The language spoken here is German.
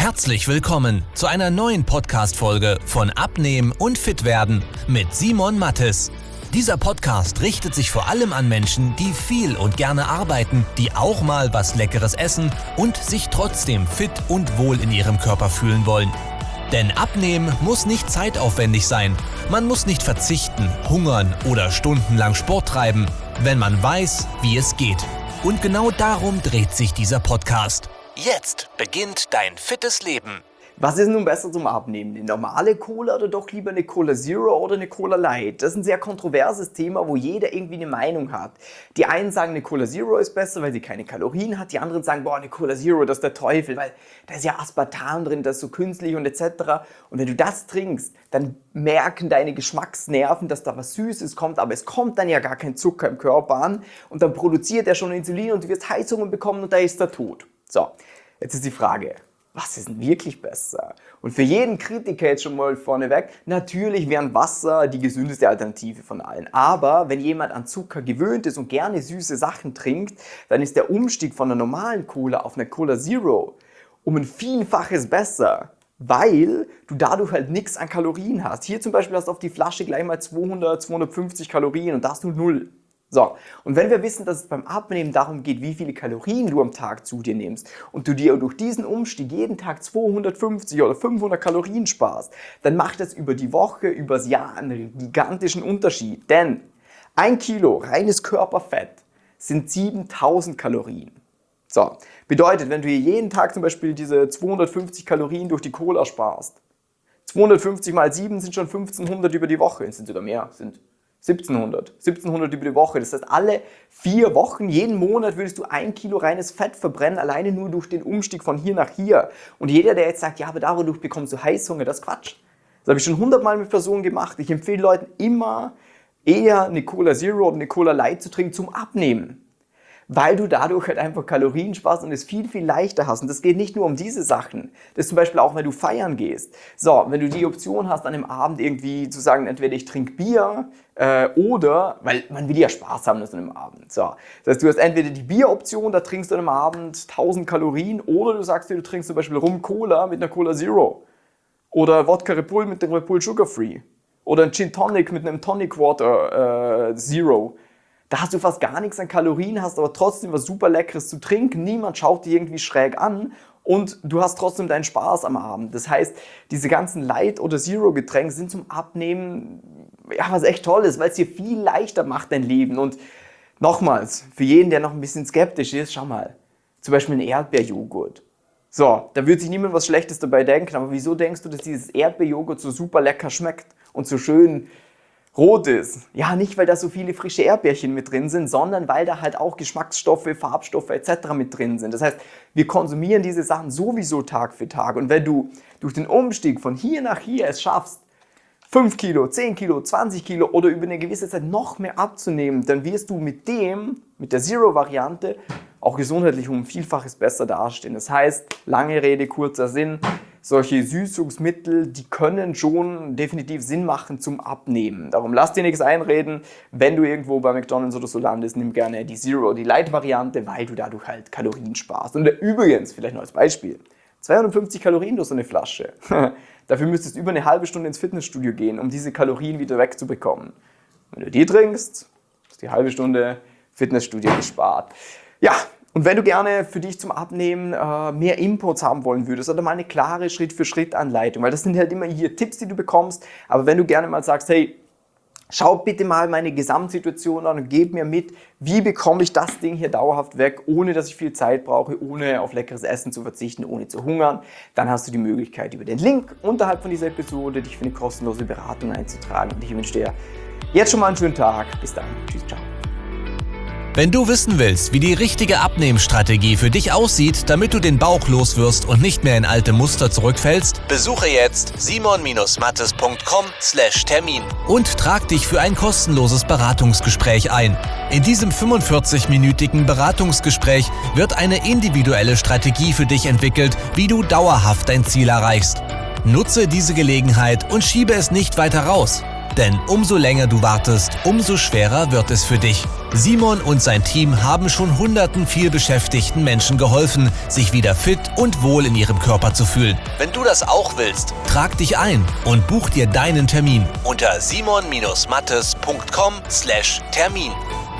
Herzlich willkommen zu einer neuen Podcast-Folge von Abnehmen und Fitwerden mit Simon Mattes. Dieser Podcast richtet sich vor allem an Menschen, die viel und gerne arbeiten, die auch mal was Leckeres essen und sich trotzdem fit und wohl in ihrem Körper fühlen wollen. Denn Abnehmen muss nicht zeitaufwendig sein. Man muss nicht verzichten, hungern oder stundenlang Sport treiben, wenn man weiß, wie es geht. Und genau darum dreht sich dieser Podcast. Jetzt beginnt dein fittes Leben. Was ist nun besser zum Abnehmen? Eine normale Cola oder doch lieber eine Cola Zero oder eine Cola Light? Das ist ein sehr kontroverses Thema, wo jeder irgendwie eine Meinung hat. Die einen sagen, eine Cola Zero ist besser, weil sie keine Kalorien hat. Die anderen sagen, boah, eine Cola Zero, das ist der Teufel, weil da ist ja Aspartam drin, das ist so künstlich und etc. Und wenn du das trinkst, dann merken deine Geschmacksnerven, dass da was Süßes kommt, aber es kommt dann ja gar kein Zucker im Körper an und dann produziert er schon Insulin und du wirst Heißungen bekommen und da ist er tot. So, jetzt ist die Frage, was ist denn wirklich besser? Und für jeden Kritiker jetzt schon mal vorneweg, natürlich wäre Wasser die gesündeste Alternative von allen. Aber wenn jemand an Zucker gewöhnt ist und gerne süße Sachen trinkt, dann ist der Umstieg von einer normalen Cola auf eine Cola Zero um ein Vielfaches besser, weil du dadurch halt nichts an Kalorien hast. Hier zum Beispiel hast du auf die Flasche gleich mal 200, 250 Kalorien und da hast du 0. So, und wenn wir wissen, dass es beim Abnehmen darum geht, wie viele Kalorien du am Tag zu dir nimmst und du dir durch diesen Umstieg jeden Tag 250 oder 500 Kalorien sparst, dann macht das über die Woche, übers Jahr einen gigantischen Unterschied. Denn 1 Kilo reines Körperfett sind 7000 Kalorien. So, bedeutet, wenn du hier jeden Tag zum Beispiel diese 250 Kalorien durch die Cola sparst, 250 mal 7 sind schon 1500 über die Woche, sind sogar mehr, sind 1700 über die Woche. Das heißt, alle 4 Wochen, jeden Monat würdest du 1 Kilo reines Fett verbrennen, alleine nur durch den Umstieg von hier nach hier. Und jeder, der jetzt sagt, ja, aber dadurch bekommst du Heißhunger, das ist Quatsch. Das habe ich schon 100-mal mit Personen gemacht. Ich empfehle Leuten immer eher eine Cola Zero oder eine Cola Light zu trinken zum Abnehmen. Weil du dadurch halt einfach Kalorien sparst und es viel, viel leichter hast. Und das geht nicht nur um diese Sachen. Das ist zum Beispiel auch, wenn du feiern gehst. So, wenn du die Option hast, an einem Abend irgendwie zu sagen, entweder ich trinke Bier oder, weil man will ja Spaß haben an so einem Abend. So, das heißt, du hast entweder die Bieroption, da trinkst du an einem Abend 1000 Kalorien oder du sagst dir, du trinkst zum Beispiel Rum-Cola mit einer Cola Zero oder Wodka Red Bull mit dem Red Bull Sugar Free oder ein Gin Tonic mit einem Tonic Water Zero. Da hast du fast gar nichts an Kalorien, hast aber trotzdem was super Leckeres zu trinken. Niemand schaut dir irgendwie schräg an und du hast trotzdem deinen Spaß am Abend. Das heißt, diese ganzen Light- oder Zero-Getränke sind zum Abnehmen ja was echt toll ist, weil es dir viel leichter macht, dein Leben. Und nochmals, für jeden, der noch ein bisschen skeptisch ist, schau mal, zum Beispiel ein Erdbeerjoghurt. So, da wird sich niemand was Schlechtes dabei denken, aber wieso denkst du, dass dieses Erdbeerjoghurt so super lecker schmeckt und so schön rot ist? Ja, nicht, weil da so viele frische Erdbeerchen mit drin sind, sondern weil da halt auch Geschmacksstoffe, Farbstoffe etc. mit drin sind. Das heißt, wir konsumieren diese Sachen sowieso Tag für Tag. Und wenn du durch den Umstieg von hier nach hier es schaffst, 5 Kilo, 10 Kilo, 20 Kilo oder über eine gewisse Zeit noch mehr abzunehmen, dann wirst du mit der Zero-Variante auch gesundheitlich um ein Vielfaches besser dastehen. Das heißt, lange Rede, kurzer Sinn, solche Süßungsmittel, die können schon definitiv Sinn machen zum Abnehmen. Darum lass dir nichts einreden. Wenn du irgendwo bei McDonald's oder so landest, nimm gerne die Zero, die Light-Variante, weil du dadurch halt Kalorien sparst. Und übrigens, vielleicht noch als Beispiel, 250 Kalorien durch so eine Flasche. Dafür müsstest du über eine halbe Stunde ins Fitnessstudio gehen, um diese Kalorien wieder wegzubekommen. Wenn du die trinkst, ist die halbe Stunde Fitnessstudio gespart. Ja, und wenn du gerne für dich zum Abnehmen mehr Inputs haben wollen würdest oder mal eine klare Schritt-für-Schritt-Anleitung, weil das sind halt immer hier Tipps, die du bekommst, aber wenn du gerne mal sagst, hey, schau bitte mal meine Gesamtsituation an und gib mir mit, wie bekomme ich das Ding hier dauerhaft weg, ohne dass ich viel Zeit brauche, ohne auf leckeres Essen zu verzichten, ohne zu hungern, dann hast du die Möglichkeit, über den Link unterhalb von dieser Episode dich für eine kostenlose Beratung einzutragen. Und ich wünsche dir jetzt schon mal einen schönen Tag. Bis dann. Tschüss, ciao. Wenn du wissen willst, wie die richtige Abnehmstrategie für dich aussieht, damit du den Bauch loswirst und nicht mehr in alte Muster zurückfällst, besuche jetzt simon-mattes.com/Termin und trag dich für ein kostenloses Beratungsgespräch ein. In diesem 45-minütigen Beratungsgespräch wird eine individuelle Strategie für dich entwickelt, wie du dauerhaft dein Ziel erreichst. Nutze diese Gelegenheit und schiebe es nicht weiter raus. Denn umso länger du wartest, umso schwerer wird es für dich. Simon und sein Team haben schon hunderten vielbeschäftigten Menschen geholfen, sich wieder fit und wohl in ihrem Körper zu fühlen. Wenn du das auch willst, trag dich ein und buch dir deinen Termin unter simon-mattes.com/Termin.